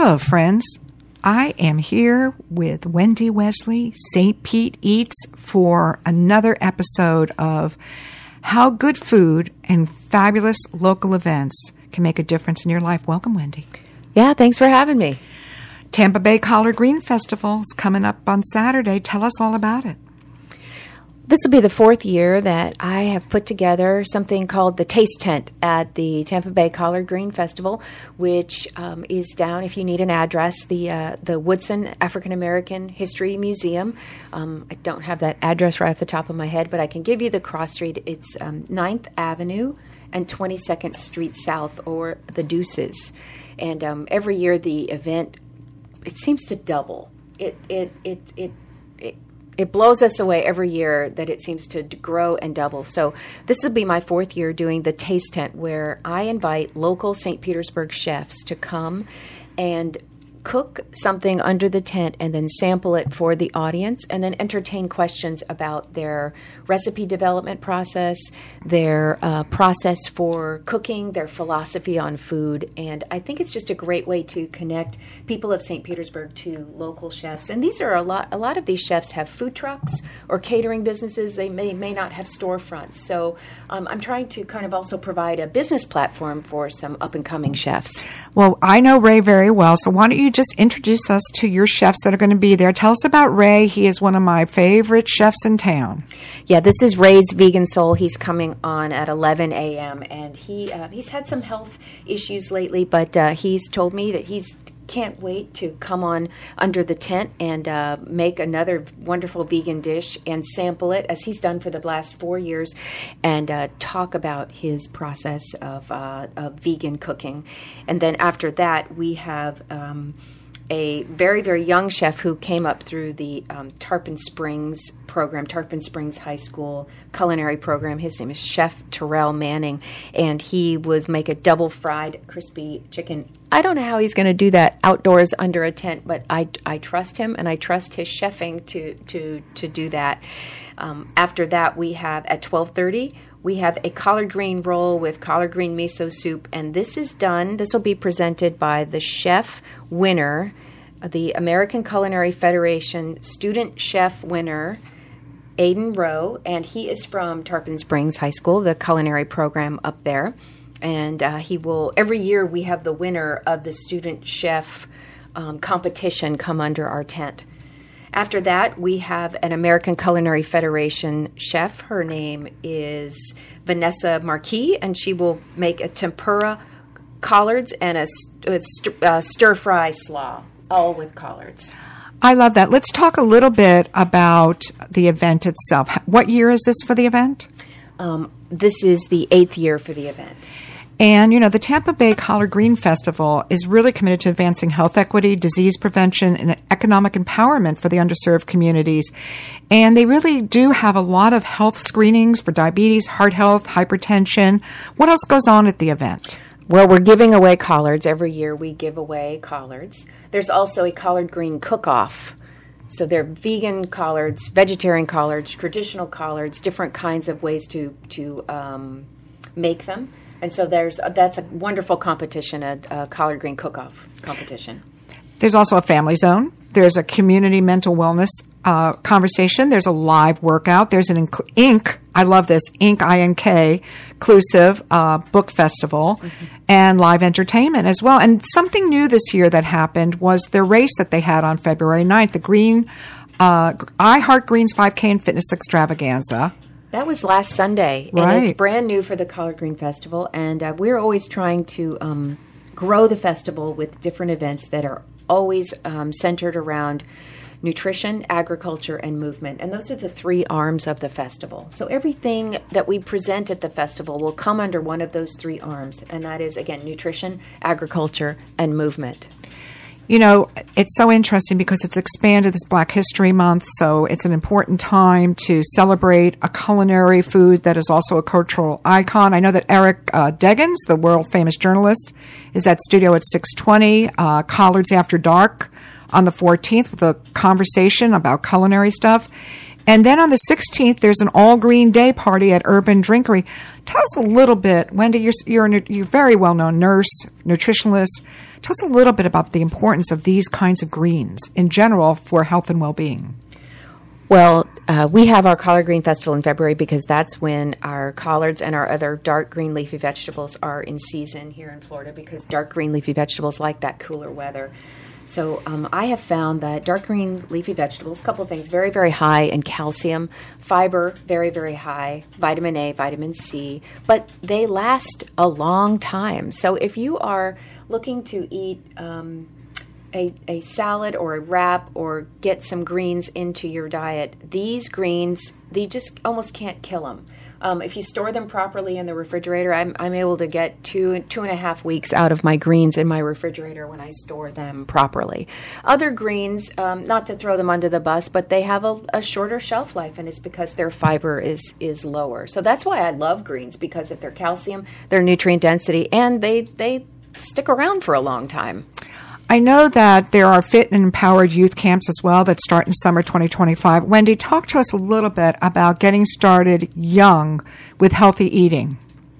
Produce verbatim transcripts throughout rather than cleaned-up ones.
Hello, friends. I am here with Wendy Wesley, Saint Pete Eats, for another episode of how good food and fabulous local events can make a difference in your life. Welcome, Wendy. Yeah, thanks for having me. Tampa Bay Collard Green Festival is coming up on Saturday. Tell us all about it. This will be the fourth year that I have put together something called the Taste Tent at the Tampa Bay Collard Green Festival, which um, is down, if you need an address, the uh, the Woodson African American History Museum. Um, I don't have that address right off the top of my head, but I can give you the cross street. It's um, ninth Avenue and twenty-second Street South, or the Deuces. And um, every year the event, it seems to double. It it it it. it It blows us away every year that it seems to grow and double. So this will be my fourth year doing the Taste Tent, where I invite local Saint Petersburg chefs to come and cook something under the tent and then sample it for the audience, and then entertain questions about their recipe development process, their uh, process for cooking, their philosophy on food. And I think it's just a great way to connect people of Saint Petersburg to local chefs. And these are a lot, a lot of these chefs have food trucks or catering businesses. They may, may not have storefronts. So um, I'm trying to kind of also provide a business platform for some up-and-coming chefs. Well, I know Ray very well, so why don't you just introduce us to your chefs that are going to be there. Tell us about Ray. He is one of my favorite chefs in town. Yeah, this is Ray's Vegan Soul. He's coming on at eleven a.m. and he uh, he's had some health issues lately, but uh, he's told me that he's can't wait to come on under the tent and uh, make another wonderful vegan dish and sample it, as he's done for the last four years, and uh, talk about his process of, uh, of vegan cooking. And then after that, we have um, a very, very young chef who came up through the um, Tarpon Springs program, Tarpon Springs High School culinary program. His name is Chef Terrell Manning, and he was make a double fried crispy chicken. I don't know how he's going to do that outdoors under a tent, but I, I trust him, and I trust his chefing to to to do that. Um, after that, we have at twelve thirty, we have a collard green roll with collard green miso soup, and this is done. This will be presented by the chef winner, the American Culinary Federation student chef winner, Aiden Rowe, and he is from Tarpon Springs High School, the culinary program up there. And uh, he will, every year we have the winner of the student chef um, competition come under our tent. After that, we have an American Culinary Federation chef. Her name is Vanessa Marquis, and she will make a tempura collards and a, st- st- uh, stir-fry slaw, all with collards. I love that. Let's talk a little bit about the event itself. What year is this for the event? Um, this is the eighth year for the event. And, you know, the Tampa Bay Collard Green Festival is really committed to advancing health equity, disease prevention, and economic empowerment for the underserved communities. And they really do have a lot of health screenings for diabetes, heart health, hypertension. What else goes on at the event? Well, we're giving away collards. Every year we give away collards. There's also a collard green cook-off. So they're vegan collards, vegetarian collards, traditional collards, different kinds of ways to, to um, make them. And so there's uh, that's a wonderful competition, a, a collard green cook-off competition. There's also a family zone. There's a community mental wellness uh, conversation. There's a live workout. There's an inc- Ink, I love this, Ink, I N K, inclusive uh, book festival, mm-hmm. and live entertainment as well. And something new this year that happened was the race that they had on February ninth, the Green, uh, I Heart Greens five K and Fitness Extravaganza. That was last Sunday, and right. It's brand new for the Collard Green Festival, and uh, we're always trying to um, grow the festival with different events that are always um, centered around nutrition, agriculture, and movement. And those are the three arms of the festival. So everything that we present at the festival will come under one of those three arms, and that is, again, nutrition, agriculture, and movement. You know, it's so interesting because it's expanded this Black History Month, so it's an important time to celebrate a culinary food that is also a cultural icon. I know that Eric uh, Deggans, the world-famous journalist, is at studio at six twenty, uh, Collards After Dark on the fourteenth with a conversation about culinary stuff. And then on the sixteenth, there's an all-green day party at Urban Drinkery. Tell us a little bit, Wendy, you're, you're a you're a very well-known nurse, nutritionalist. Tell us a little bit about the importance of these kinds of greens in general for health and well-being. Well, uh, we have our collard green festival in February because that's when our collards and our other dark green leafy vegetables are in season here in Florida, because dark green leafy vegetables like that cooler weather. So um, I have found that dark green leafy vegetables, a couple of things, very, very high in calcium, fiber, very, very high, vitamin A, vitamin C, but they last a long time. So if you are looking to eat um, A, a salad or a wrap or get some greens into your diet, these greens, they just almost can't kill them. Um, if you store them properly in the refrigerator, I'm, I'm able to get two, two and a half weeks out of my greens in my refrigerator when I store them properly. Other greens, um, not to throw them under the bus, but they have a, a shorter shelf life, and it's because their fiber is, is lower. So that's why I love greens, because of their calcium, their nutrient density, and they, they stick around for a long time. I know that there are fit and empowered youth camps as well that start in summer twenty twenty-five. Wendy, talk to us a little bit about getting started young with healthy eating.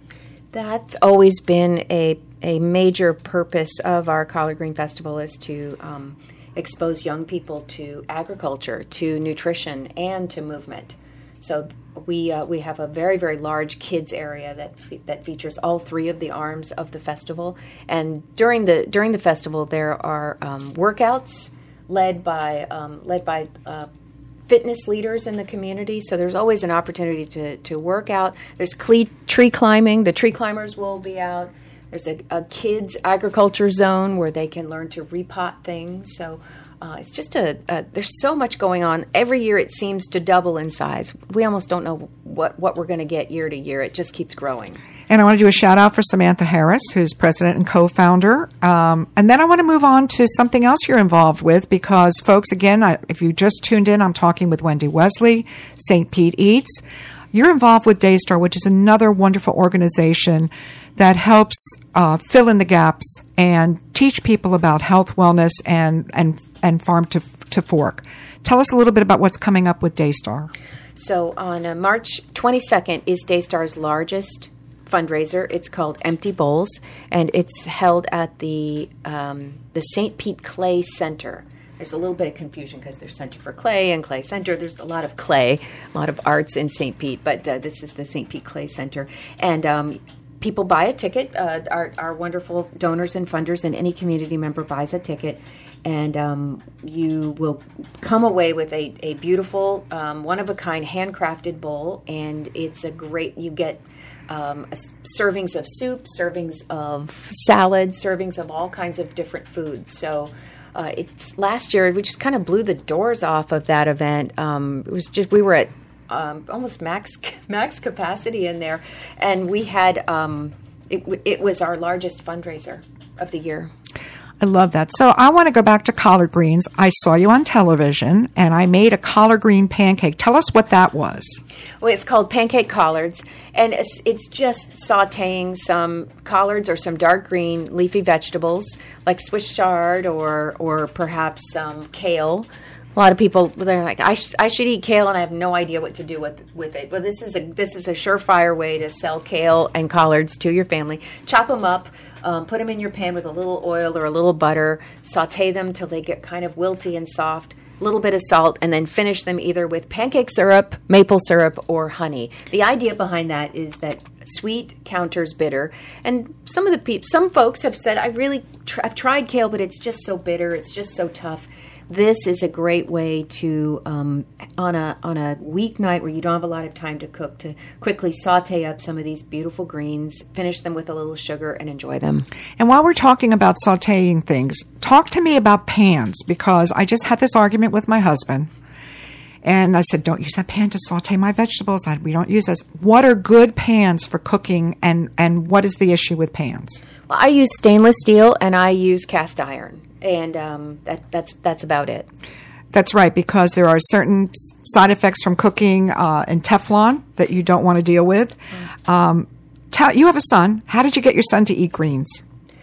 That's always been a, a major purpose of our Collard Green Festival, is to um, expose young people to agriculture, to nutrition, and to movement. So we uh, we have a very, very large kids area that fe- that features all three of the arms of the festival. And during the during the festival, there are um, workouts led by um, led by uh, fitness leaders in the community. So there's always an opportunity to to work out. There's cle- tree climbing. The tree climbers will be out. There's a, a kids agriculture zone where they can learn to repot things. So. Uh, it's just a, a, there's so much going on. Every year it seems to double in size. We almost don't know what, what we're going to get year to year. It just keeps growing. And I want to do a shout out for Samantha Harris, who's president and co-founder. Um, and then I want to move on to something else you're involved with, because folks, again, I, if you just tuned in, I'm talking with Wendy Wesley, Saint Pete Eats. You're involved with Daystar, which is another wonderful organization that helps uh, fill in the gaps and teach people about health, wellness, and and and farm to to fork. Tell us a little bit about what's coming up with Daystar. So on uh, March twenty-second is Daystar's largest fundraiser. It's called Empty Bowls, and it's held at the um, the Saint Pete Clay Center. There's a little bit of confusion because there's Center for Clay and Clay Center. There's a lot of clay, a lot of arts in Saint Pete, but uh, this is the Saint Pete Clay Center. And um, people buy a ticket. Uh, our, our wonderful donors and funders, and any community member buys a ticket. And um, you will come away with a, a beautiful, um, one-of-a-kind, handcrafted bowl. And it's a great, you get um, a, servings of soup, servings of salad, servings of all kinds of different foods. So uh, it's last year, we just kind of blew the doors off of that event. Um, it was just, we were at um, almost max max capacity in there. And we had, um, it, it was our largest fundraiser of the year. I love that. So I want to go back to collard greens. I saw you on television, and I made a collard green pancake. Tell us what that was. Well, it's called pancake collards, and it's, it's just sautéing some collards or some dark green leafy vegetables like Swiss chard or or perhaps some kale. A lot of people, they're like, I, sh- I should eat kale, and I have no idea what to do with with it. But this is a this is a surefire way to sell kale and collards to your family. Chop them up. Um, put them in your pan with a little oil or a little butter. Saute them till they get kind of wilty and soft. A little bit of salt, and then finish them either with pancake syrup, maple syrup, or honey. The idea behind that is that sweet counters bitter. And some of the people, some folks have said, I really, tr- I've tried kale, but it's just so bitter. It's just so tough. This is a great way to, um, on a on a weeknight where you don't have a lot of time to cook, to quickly saute up some of these beautiful greens, finish them with a little sugar, and enjoy them. And while we're talking about sauteing things, talk to me about pans, because I just had this argument with my husband. And I said, don't use that pan to saute my vegetables. I, we don't use this. What are good pans for cooking, and, and what is the issue with pans? Well, I use stainless steel, and I use cast iron. And um, that, that's that's about it. That's right, because there are certain side effects from cooking uh, in Teflon that you don't want to deal with. Mm. Um, tell, you have a son. How did you get your son to eat greens?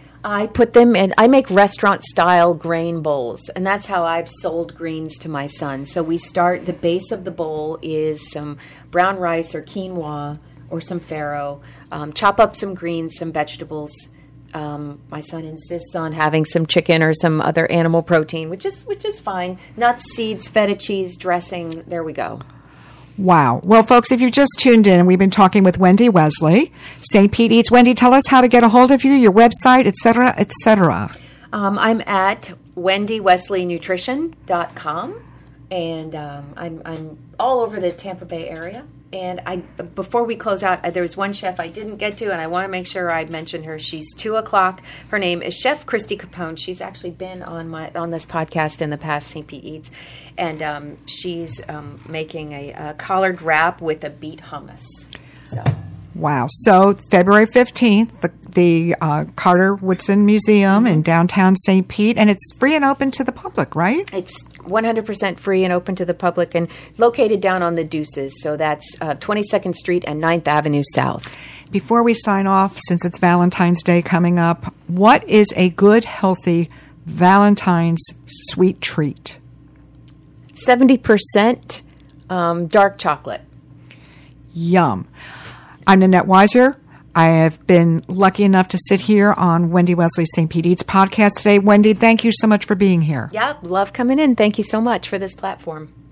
I put them in, I make restaurant-style grain bowls, and that's how I've sold greens to my son. So we start, the base of the bowl is some brown rice or quinoa or some farro. Um, chop up some greens, some vegetables, Um, my son insists on having some chicken or some other animal protein, which is which is fine. Nuts, seeds, feta cheese, dressing. There we go. Wow. Well, folks, if you just tuned in, we've been talking with Wendy Wesley, Saint Pete Eats. Wendy, tell us how to get a hold of you, your website, et cetera, et cetera. Um, I'm at wendy wesley nutrition dot com, and um, I'm, I'm all over the Tampa Bay area. And I, before we close out, there was one chef I didn't get to, and I want to make sure I mention her. She's two o'clock. Her name is Chef Christy Capone. She's actually been on my on this podcast in the past, Saint Pete Eats, and um, she's um, making a, a collard wrap with a beet hummus. So. Wow. So February fifteenth, the, the uh, Carter Woodson Museum in downtown Saint Pete, and it's free and open to the public, right? It's one hundred percent free and open to the public and located down on the Deuces. So that's uh, twenty-second Street and ninth Avenue South. Before we sign off, since it's Valentine's Day coming up, what is a good, healthy Valentine's sweet treat? seventy percent um, dark chocolate. Yum. I'm Nanette Weiser. I have been lucky enough to sit here on Wendy Wesley Saint Pete Eats podcast today. Wendy, thank you so much for being here. Yeah, love coming in. Thank you so much for this platform.